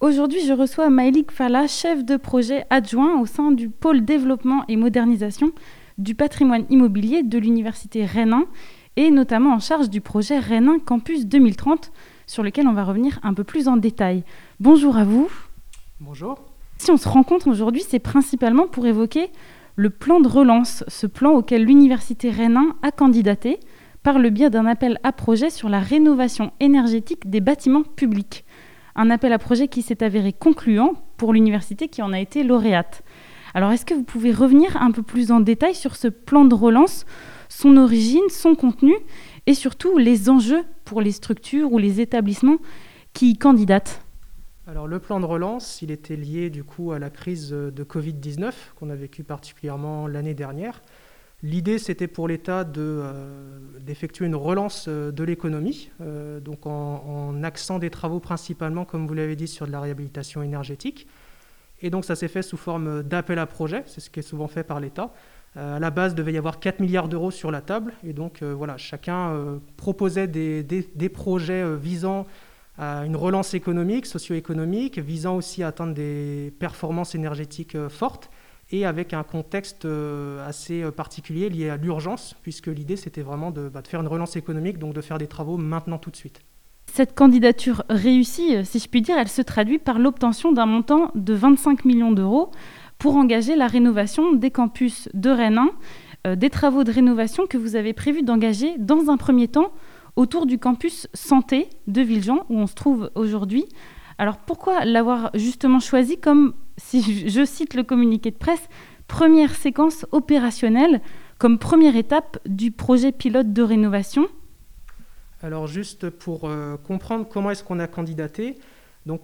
Aujourd'hui, je reçois Maïlik Falla, chef de projet adjoint au sein du pôle développement et modernisation du patrimoine immobilier de l'Université Rennes 1 et notamment en charge du projet Rennes 1 Campus 2030 sur lequel on va revenir un peu plus en détail. Bonjour à vous. Bonjour. Si on se rencontre aujourd'hui, c'est principalement pour évoquer le plan de relance, ce plan auquel l'Université Rennes 1 a candidaté par le biais d'un appel à projet sur la rénovation énergétique des bâtiments publics. Un appel à projet qui s'est avéré concluant pour l'université qui en a été lauréate. Alors, est-ce que vous pouvez revenir un peu plus en détail sur ce plan de relance, son origine, son contenu et surtout les enjeux pour les structures ou les établissements qui y candidatent ? Alors le plan de relance, il était lié du coup à la crise de Covid-19 qu'on a vécue particulièrement l'année dernière. L'idée, c'était pour l'État d'effectuer une relance de l'économie, donc en axant des travaux principalement, comme vous l'avez dit, sur de la réhabilitation énergétique. Et donc ça s'est fait sous forme d'appel à projet, c'est ce qui est souvent fait par l'État. À la base, il devait y avoir 4 milliards d'euros sur la table. Et donc voilà, chacun proposait des projets visant à une relance économique, socio-économique, visant aussi à atteindre des performances énergétiques fortes, et avec un contexte assez particulier lié à l'urgence, puisque l'idée c'était vraiment de faire une relance économique, donc de faire des travaux maintenant tout de suite. Cette candidature réussie, si je puis dire, elle se traduit par l'obtention d'un montant de 25 millions d'euros pour engager la rénovation des campus de Rennes 1, des travaux de rénovation que vous avez prévu d'engager dans un premier temps autour du campus santé de Villejean, où on se trouve aujourd'hui. Alors pourquoi l'avoir justement choisi comme, si je cite le communiqué de presse, première séquence opérationnelle, comme première étape du projet pilote de rénovation ? Alors juste pour comprendre comment est-ce qu'on a candidaté, donc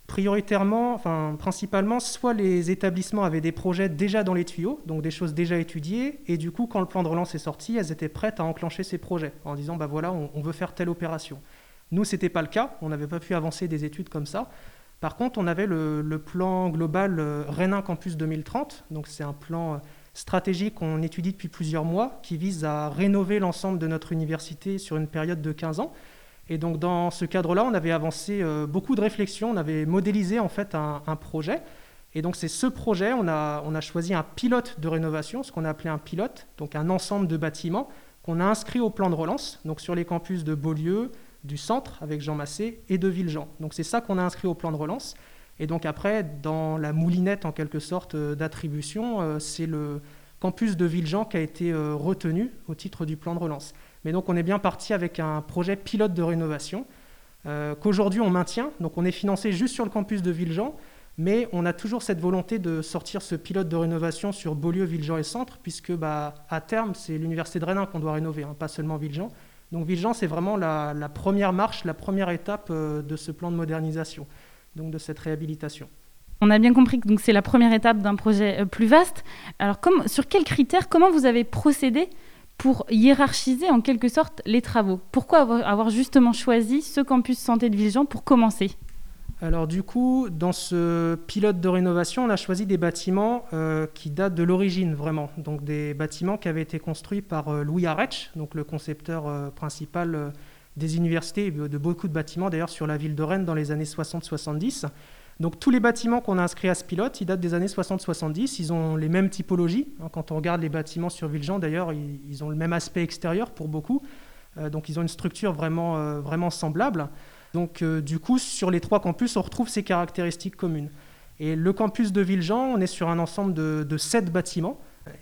principalement, soit les établissements avaient des projets déjà dans les tuyaux, donc des choses déjà étudiées, et du coup, quand le plan de relance est sorti, elles étaient prêtes à enclencher ces projets, en disant, voilà, on veut faire telle opération. Nous, ce n'était pas le cas, on n'avait pas pu avancer des études comme ça. Par contre, on avait le plan global Rennes 1 Campus 2030, donc c'est un plan stratégique qu'on étudie depuis plusieurs mois, qui vise à rénover l'ensemble de notre université sur une période de 15 ans. Et donc dans ce cadre-là, on avait avancé beaucoup de réflexions, on avait modélisé en fait un projet. Et donc c'est ce projet, on a choisi un pilote de rénovation, ce qu'on a appelé un pilote, donc un ensemble de bâtiments qu'on a inscrit au plan de relance, donc sur les campus de Beaulieu, du centre avec Jean Massé et de Villejean. Donc c'est ça qu'on a inscrit au plan de relance. Et donc après, dans la moulinette en quelque sorte d'attribution, c'est le campus de Villejean qui a été retenu au titre du plan de relance. Mais donc on est bien parti avec un projet pilote de rénovation qu'aujourd'hui on maintient. Donc on est financé juste sur le campus de Villejean, mais on a toujours cette volonté de sortir ce pilote de rénovation sur Beaulieu, Villejean et Centre, puisque à terme c'est l'université de Rennes 1 qu'on doit rénover, pas seulement Villejean. Donc Villejean c'est vraiment la première marche, la première étape de ce plan de modernisation, donc de cette réhabilitation. On a bien compris que donc, c'est la première étape d'un projet plus vaste. Alors sur quels critères, comment vous avez procédé pour hiérarchiser en quelque sorte les travaux ? Pourquoi avoir justement choisi ce campus santé de Villejean pour commencer ? Alors du coup, dans ce pilote de rénovation, on a choisi des bâtiments qui datent de l'origine vraiment. Donc des bâtiments qui avaient été construits par Louis Arech, donc le concepteur principal des universités et de beaucoup de bâtiments d'ailleurs sur la ville de Rennes dans les années 60-70. Donc tous les bâtiments qu'on a inscrits à ce pilote, ils datent des années 60-70, ils ont les mêmes typologies. Quand on regarde les bâtiments sur Villejean, d'ailleurs, ils ont le même aspect extérieur pour beaucoup. Donc ils ont une structure vraiment semblable. Donc du coup, sur les 3 campus, on retrouve ces caractéristiques communes. Et le campus de Villejean, on est sur un ensemble de 7 bâtiments.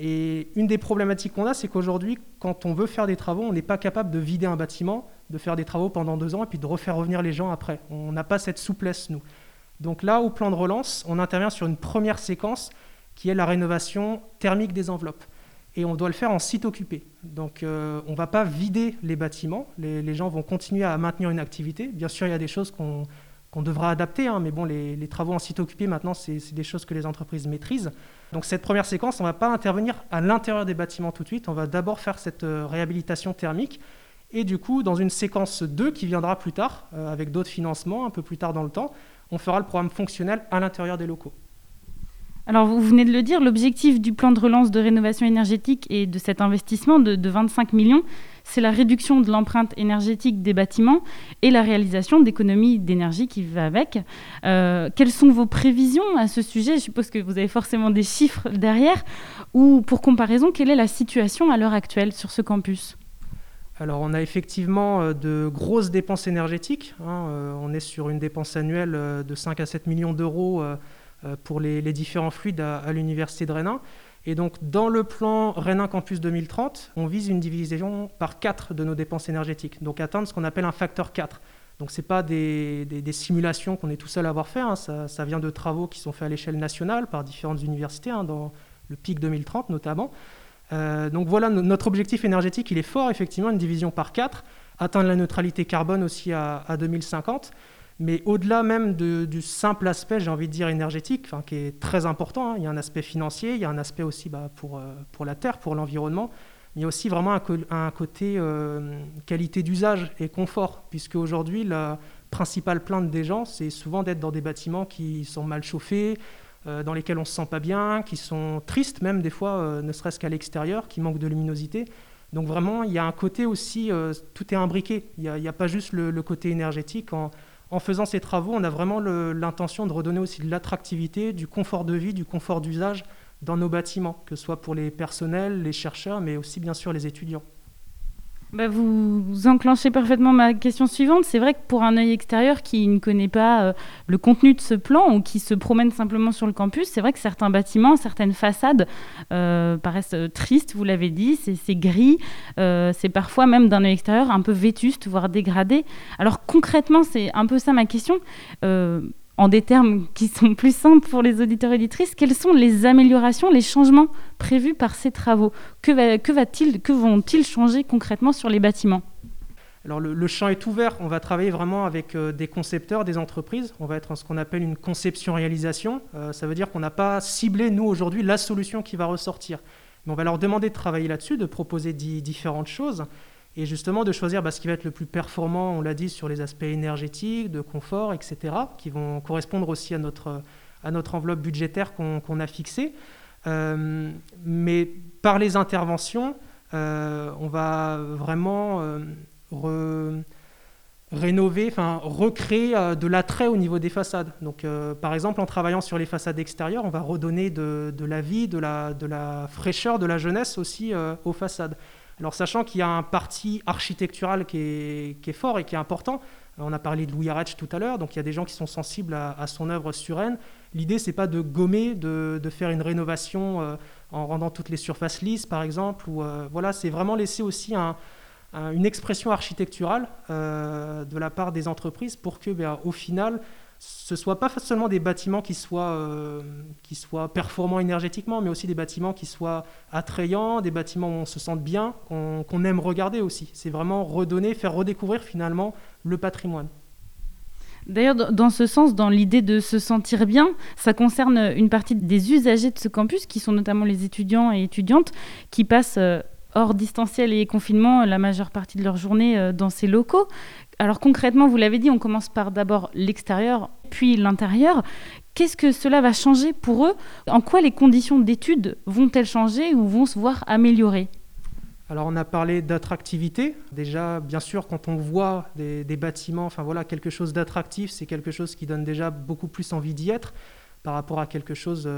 Et une des problématiques qu'on a, c'est qu'aujourd'hui, quand on veut faire des travaux, on n'est pas capable de vider un bâtiment, de faire des travaux pendant 2 ans et puis de refaire revenir les gens après. On n'a pas cette souplesse, nous. Donc là, au plan de relance, on intervient sur une première séquence qui est la rénovation thermique des enveloppes. Et on doit le faire en site occupé. Donc on ne va pas vider les bâtiments, les gens vont continuer à maintenir une activité. Bien sûr, il y a des choses qu'on devra adapter, mais bon, les travaux en site occupé, maintenant, c'est des choses que les entreprises maîtrisent. Donc cette première séquence, on ne va pas intervenir à l'intérieur des bâtiments tout de suite, on va d'abord faire cette réhabilitation thermique. Et du coup, dans une séquence 2 qui viendra plus tard, avec d'autres financements, un peu plus tard dans le temps, on fera le programme fonctionnel à l'intérieur des locaux. Alors, vous venez de le dire, l'objectif du plan de relance de rénovation énergétique et de cet investissement de 25 millions, c'est la réduction de l'empreinte énergétique des bâtiments et la réalisation d'économies d'énergie qui va avec. Quelles sont vos prévisions à ce sujet ? Je suppose que vous avez forcément des chiffres derrière. Ou pour comparaison, quelle est la situation à l'heure actuelle sur ce campus ? Alors, on a effectivement de grosses dépenses énergétiques. On est sur une dépense annuelle de 5 à 7 millions d'euros pour les différents fluides à l'Université de Rennes 1. Et donc, dans le plan Rennes 1 Campus 2030, on vise une division par 4 de nos dépenses énergétiques, donc atteindre ce qu'on appelle un facteur 4. Donc, ce n'est pas des simulations qu'on est tout seul à avoir fait, ça vient de travaux qui sont faits à l'échelle nationale par différentes universités, dans le PIC 2030 notamment. Donc voilà, notre objectif énergétique, il est fort, effectivement, une division par 4, atteindre la neutralité carbone aussi à 2050. Mais au-delà même du simple aspect, j'ai envie de dire, énergétique, qui est très important, il y a un aspect financier, il y a un aspect aussi pour la Terre, pour l'environnement, mais il y a aussi vraiment un côté qualité d'usage et confort, puisque aujourd'hui, la principale plainte des gens, c'est souvent d'être dans des bâtiments qui sont mal chauffés, dans lesquels on ne se sent pas bien, qui sont tristes même des fois, ne serait-ce qu'à l'extérieur, qui manquent de luminosité. Donc vraiment, il y a un côté aussi, tout est imbriqué, il n'y a pas juste le côté énergétique. En faisant ces travaux, on a vraiment l'intention de redonner aussi de l'attractivité, du confort de vie, du confort d'usage dans nos bâtiments, que ce soit pour les personnels, les chercheurs, mais aussi bien sûr les étudiants. Vous enclenchez parfaitement ma question suivante. C'est vrai que pour un œil extérieur qui ne connaît pas le contenu de ce plan ou qui se promène simplement sur le campus, c'est vrai que certains bâtiments, certaines façades paraissent tristes, vous l'avez dit, c'est gris, c'est parfois même d'un œil extérieur un peu vétuste, voire dégradé. Alors concrètement, c'est un peu ça ma question. En des termes qui sont plus simples pour les auditeurs et auditrices, quelles sont les améliorations, les changements prévus par ces travaux ? Que vont-ils changer concrètement sur les bâtiments ? Alors le champ est ouvert, on va travailler vraiment avec des concepteurs, des entreprises, on va être en ce qu'on appelle une conception-réalisation, ça veut dire qu'on n'a pas ciblé, nous, aujourd'hui, la solution qui va ressortir. Mais on va leur demander de travailler là-dessus, de proposer différentes choses, et justement de choisir ce qui va être le plus performant, on l'a dit, sur les aspects énergétiques, de confort, etc., qui vont correspondre aussi à notre enveloppe budgétaire qu'on a fixée. Mais par les interventions, on va vraiment rénover, recréer de l'attrait au niveau des façades. Donc, par exemple, en travaillant sur les façades extérieures, on va redonner de la vie, de la fraîcheur, de la jeunesse aussi aux façades. Alors, sachant qu'il y a un parti architectural qui est fort et qui est important, on a parlé de Louis Arech tout à l'heure, donc il y a des gens qui sont sensibles à son œuvre sur Rennes. L'idée, c'est pas de gommer, de faire une rénovation en rendant toutes les surfaces lisses, par exemple. Voilà, c'est vraiment laisser aussi une expression architecturale de la part des entreprises pour que, au final, ce ne soit pas seulement des bâtiments qui soient performants énergétiquement, mais aussi des bâtiments qui soient attrayants, des bâtiments où on se sente bien, qu'on aime regarder aussi. C'est vraiment redonner, faire redécouvrir finalement le patrimoine. D'ailleurs, dans ce sens, dans l'idée de se sentir bien, ça concerne une partie des usagers de ce campus, qui sont notamment les étudiants et étudiantes, qui passent hors distanciel et confinement la majeure partie de leur journée dans ces locaux. Alors concrètement, vous l'avez dit, on commence par d'abord l'extérieur, puis l'intérieur. Qu'est-ce que cela va changer pour eux ? En quoi les conditions d'études vont-elles changer ou vont se voir améliorées ? Alors on a parlé d'attractivité. Déjà, bien sûr, quand on voit des bâtiments, quelque chose d'attractif, c'est quelque chose qui donne déjà beaucoup plus envie d'y être par rapport à quelque chose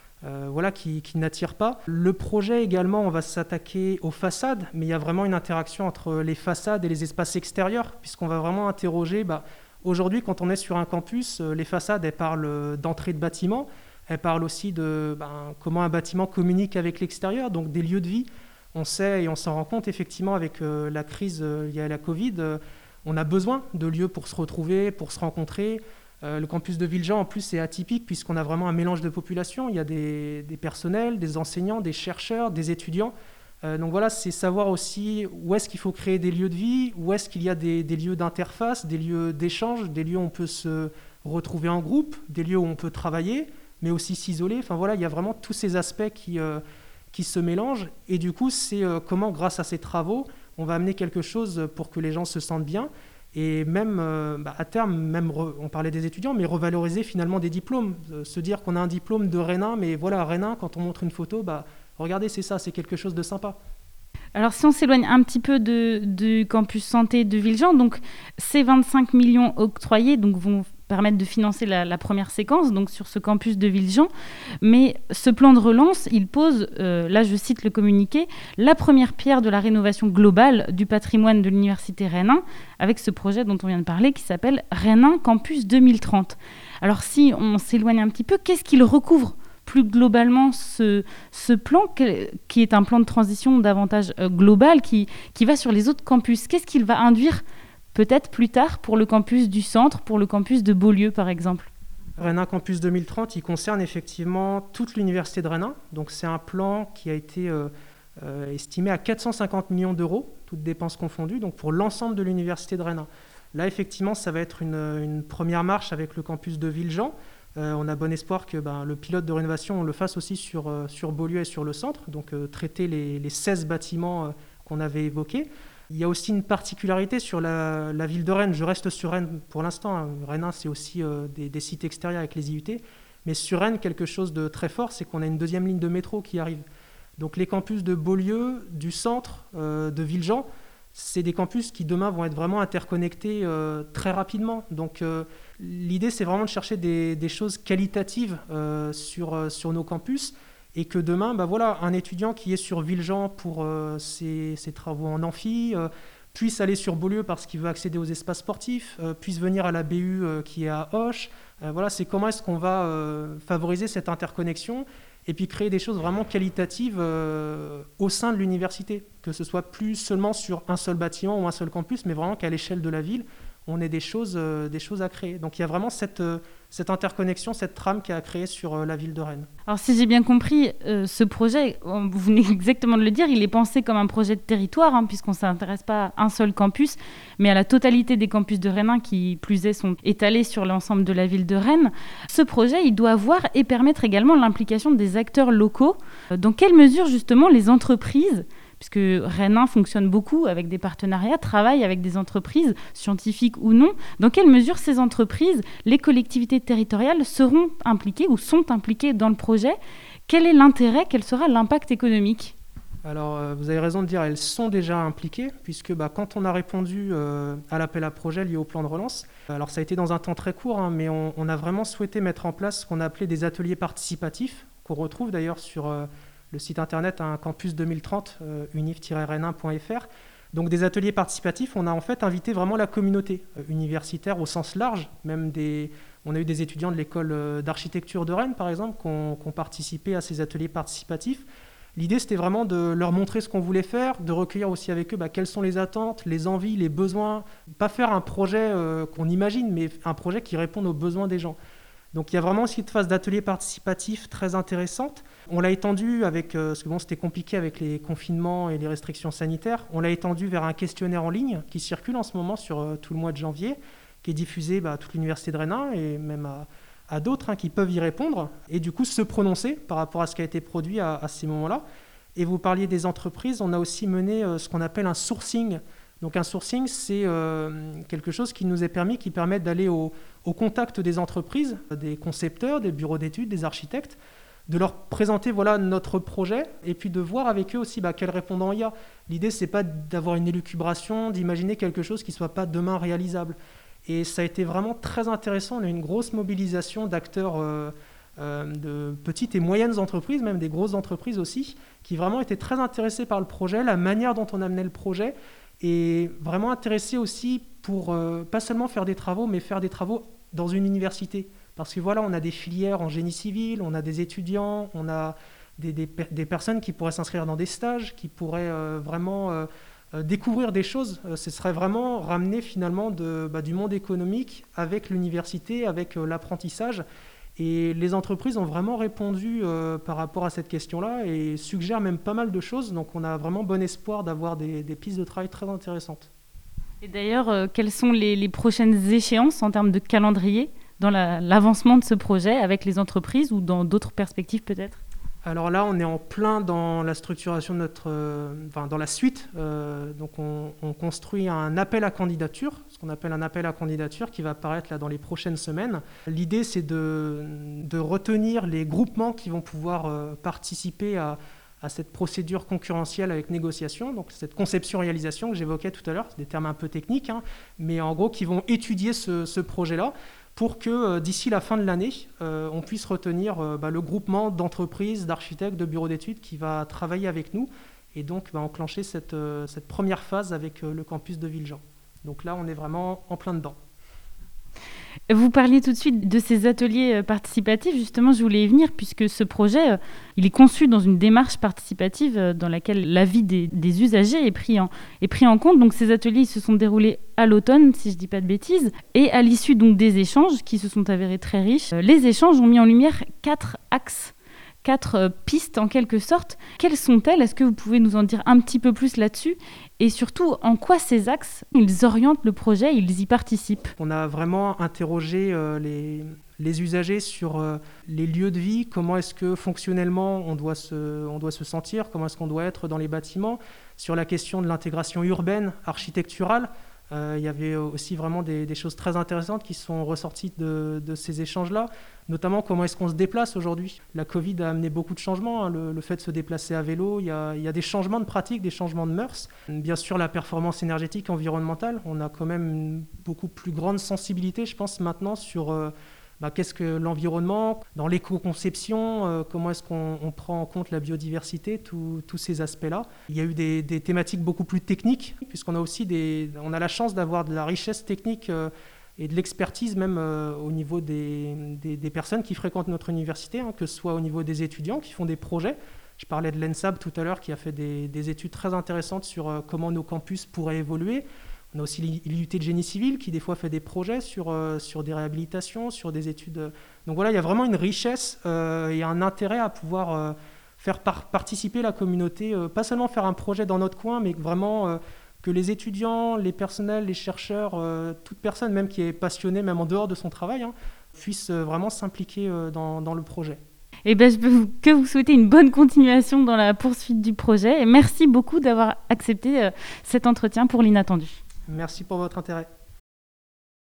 qui n'attire pas. Le projet également, on va s'attaquer aux façades, mais il y a vraiment une interaction entre les façades et les espaces extérieurs, puisqu'on va vraiment interroger. Aujourd'hui, quand on est sur un campus, les façades, elles parlent d'entrée de bâtiment, elles parlent aussi de comment un bâtiment communique avec l'extérieur, donc des lieux de vie. On sait et on s'en rend compte effectivement avec la crise liée à la Covid, on a besoin de lieux pour se retrouver, pour se rencontrer. Le campus de Villejean, en plus, c'est atypique puisqu'on a vraiment un mélange de populations. Il y a des personnels, des enseignants, des chercheurs, des étudiants. Donc voilà, c'est savoir aussi où est-ce qu'il faut créer des lieux de vie, où est-ce qu'il y a des lieux d'interface, des lieux d'échange, des lieux où on peut se retrouver en groupe, des lieux où on peut travailler, mais aussi s'isoler. Il y a vraiment tous ces aspects qui se mélangent. Et du coup, c'est comment, grâce à ces travaux, on va amener quelque chose pour que les gens se sentent bien. Et même à terme, on parlait des étudiants, mais revaloriser finalement des diplômes. Se dire qu'on a un diplôme de Rennes, mais voilà, Rennes, quand on montre une photo, regardez, c'est ça, c'est quelque chose de sympa. Alors, si on s'éloigne un petit peu du campus santé de Villejean, donc ces 25 millions octroyés vont permettre de financer la première séquence donc sur ce campus de Villejean. Mais ce plan de relance, il pose, là je cite le communiqué, la première pierre de la rénovation globale du patrimoine de l'Université Rennes 1, avec ce projet dont on vient de parler qui s'appelle Rennes 1 Campus 2030. Alors si on s'éloigne un petit peu, qu'est-ce qu'il recouvre plus globalement ce plan, qui est un plan de transition davantage global, qui va sur les autres campus? Qu'est-ce qu'il va induire peut-être plus tard pour le campus du centre, pour le campus de Beaulieu par exemple? Rennes 1 Campus 2030, il concerne effectivement toute l'université de Rennes 1. Donc c'est un plan qui a été estimé à 450 millions d'euros, toutes dépenses confondues, donc pour l'ensemble de l'université de Rennes 1. Là effectivement ça va être une première marche avec le campus de Villejean. On a bon espoir que le pilote de rénovation on le fasse aussi sur Beaulieu et sur le centre, donc traiter les 16 bâtiments qu'on avait évoqués. Il y a aussi une particularité sur la ville de Rennes. Je reste sur Rennes pour l'instant. Hein. Rennes 1, c'est aussi des sites extérieurs avec les IUT. Mais sur Rennes, quelque chose de très fort, c'est qu'on a une deuxième ligne de métro qui arrive. Donc les campus de Beaulieu, du centre, de Villejean, c'est des campus qui demain vont être vraiment interconnectés très rapidement. Donc l'idée, c'est vraiment de chercher des choses qualitatives sur nos campus. Et que demain, un étudiant qui est sur Villejean pour ses travaux en amphi puisse aller sur Beaulieu parce qu'il veut accéder aux espaces sportifs, puisse venir à la BU qui est à Auch. C'est comment est-ce qu'on va favoriser cette interconnexion et puis créer des choses vraiment qualitatives au sein de l'université, que ce soit plus seulement sur un seul bâtiment ou un seul campus, mais vraiment qu'à l'échelle de la ville, on ait des choses à créer. Donc il y a vraiment cette interconnexion, cette trame qui a créé sur la ville de Rennes. Alors si j'ai bien compris, ce projet, vous venez exactement de le dire, il est pensé comme un projet de territoire, puisqu'on ne s'intéresse pas à un seul campus, mais à la totalité des campus de Rennes 1 qui, plus est, sont étalés sur l'ensemble de la ville de Rennes. Ce projet, il doit avoir et permettre également l'implication des acteurs locaux. Dans quelle mesure, justement, les entreprises, puisque Rennes 1 fonctionne beaucoup avec des partenariats, travaille avec des entreprises, scientifiques ou non. Dans quelle mesure ces entreprises, les collectivités territoriales seront impliquées ou sont impliquées dans le projet? Quel est l'intérêt? Quel sera l'impact économique? Alors, vous avez raison de dire, elles sont déjà impliquées, puisque quand on a répondu à l'appel à projet lié au plan de relance, alors ça a été dans un temps très court, mais on a vraiment souhaité mettre en place ce qu'on a appelé des ateliers participatifs, qu'on retrouve d'ailleurs sur le site internet campus 2030, unif-rennes1.fr. Donc des ateliers participatifs, on a en fait invité vraiment la communauté universitaire au sens large, on a eu des étudiants de l'école d'architecture de Rennes par exemple qui ont participé à ces ateliers participatifs. L'idée c'était vraiment de leur montrer ce qu'on voulait faire, de recueillir aussi avec eux quelles sont les attentes, les envies, les besoins, pas faire un projet qu'on imagine, mais un projet qui réponde aux besoins des gens. Donc il y a vraiment aussi une phase d'atelier participatif très intéressante. On l'a étendu parce que c'était compliqué avec les confinements et les restrictions sanitaires. On l'a étendu vers un questionnaire en ligne qui circule en ce moment sur tout le mois de janvier, qui est diffusé à toute l'université de Rennes 1 et même à d'autres qui peuvent y répondre et du coup se prononcer par rapport à ce qui a été produit à ces moments-là. Et vous parliez des entreprises, on a aussi mené ce qu'on appelle un sourcing. Donc un sourcing, c'est quelque chose qui permet d'aller au contact des entreprises, des concepteurs, des bureaux d'études, des architectes, de leur présenter notre projet et puis de voir avec eux aussi quel répondant il y a. L'idée, c'est pas d'avoir une élucubration, d'imaginer quelque chose qui ne soit pas demain réalisable. Et ça a été vraiment très intéressant. On a eu une grosse mobilisation d'acteurs de petites et moyennes entreprises, même des grosses entreprises aussi, qui vraiment étaient très intéressés par le projet, la manière dont on amenait le projet, et vraiment intéressés aussi pour pas seulement faire des travaux, mais faire des travaux dans une université. Parce que on a des filières en génie civil, on a des étudiants, on a des personnes qui pourraient s'inscrire dans des stages, qui pourraient vraiment découvrir des choses. Ce serait vraiment ramener finalement du monde économique avec l'université, avec l'apprentissage. Et les entreprises ont vraiment répondu par rapport à cette question-là et suggèrent même pas mal de choses. Donc on a vraiment bon espoir d'avoir des pistes de travail très intéressantes. Et d'ailleurs, quelles sont les prochaines échéances en termes de calendrier dans l'avancement de ce projet avec les entreprises ou dans d'autres perspectives peut-être? Alors là, on est en plein dans la structuration de dans la suite. Donc on construit un appel à candidature, ce qu'on appelle un appel à candidature qui va apparaître là dans les prochaines semaines. L'idée, c'est de retenir les groupements qui vont pouvoir participer à cette procédure concurrentielle avec négociation, donc cette conception-réalisation que j'évoquais tout à l'heure, c'est des termes un peu techniques, hein, mais en gros qui vont étudier ce projet-là pour que d'ici la fin de l'année, on puisse retenir le groupement d'entreprises, d'architectes, de bureaux d'études qui va travailler avec nous et donc enclencher cette première phase avec le campus de Villejean. Donc là, on est vraiment en plein dedans. Vous parliez tout de suite de ces ateliers participatifs. Justement, je voulais y venir puisque ce projet, il est conçu dans une démarche participative dans laquelle l'avis des usagers est pris en compte. Donc, ces ateliers ils se sont déroulés à l'automne, si je ne dis pas de bêtises. Et à l'issue donc, des échanges qui se sont avérés très riches, les échanges ont mis en lumière 4 axes. 4 pistes en quelque sorte. Quelles sont-elles ? Est-ce que vous pouvez nous en dire un petit peu plus là-dessus ? Et surtout, en quoi ces axes, ils orientent le projet, ils y participent ? On a vraiment interrogé les usagers sur les lieux de vie, comment est-ce que fonctionnellement on doit se sentir, comment est-ce qu'on doit être dans les bâtiments, sur la question de l'intégration urbaine, architecturale. Il y avait aussi vraiment des choses très intéressantes qui sont ressorties de ces échanges-là, notamment comment est-ce qu'on se déplace aujourd'hui. La Covid a amené beaucoup de changements, hein, le fait de se déplacer à vélo, il y a des changements de pratiques, des changements de mœurs. Bien sûr, la performance énergétique, environnementale, on a quand même une beaucoup plus grande sensibilité, je pense, maintenant sur qu'est-ce que l'environnement, dans l'éco-conception, comment est-ce qu'on prend en compte la biodiversité, tous ces aspects-là. Il y a eu des thématiques beaucoup plus techniques, puisqu'on a aussi on a la chance d'avoir de la richesse technique et de l'expertise même au niveau des personnes qui fréquentent notre université, hein, que ce soit au niveau des étudiants qui font des projets. Je parlais de l'ENSAB tout à l'heure qui a fait des études très intéressantes sur comment nos campus pourraient évoluer. On a aussi l'IUT de génie civil qui des fois fait des projets sur des réhabilitations, sur des études. Donc voilà, il y a vraiment une richesse et un intérêt à pouvoir faire participer la communauté, pas seulement faire un projet dans notre coin, mais vraiment que les étudiants, les personnels, les chercheurs, toute personne même qui est passionnée, même en dehors de son travail, hein, puisse vraiment s'impliquer dans le projet. Eh bien, je peux que vous souhaiter une bonne continuation dans la poursuite du projet. Et merci beaucoup d'avoir accepté cet entretien pour l'Inattendu. Merci pour votre intérêt.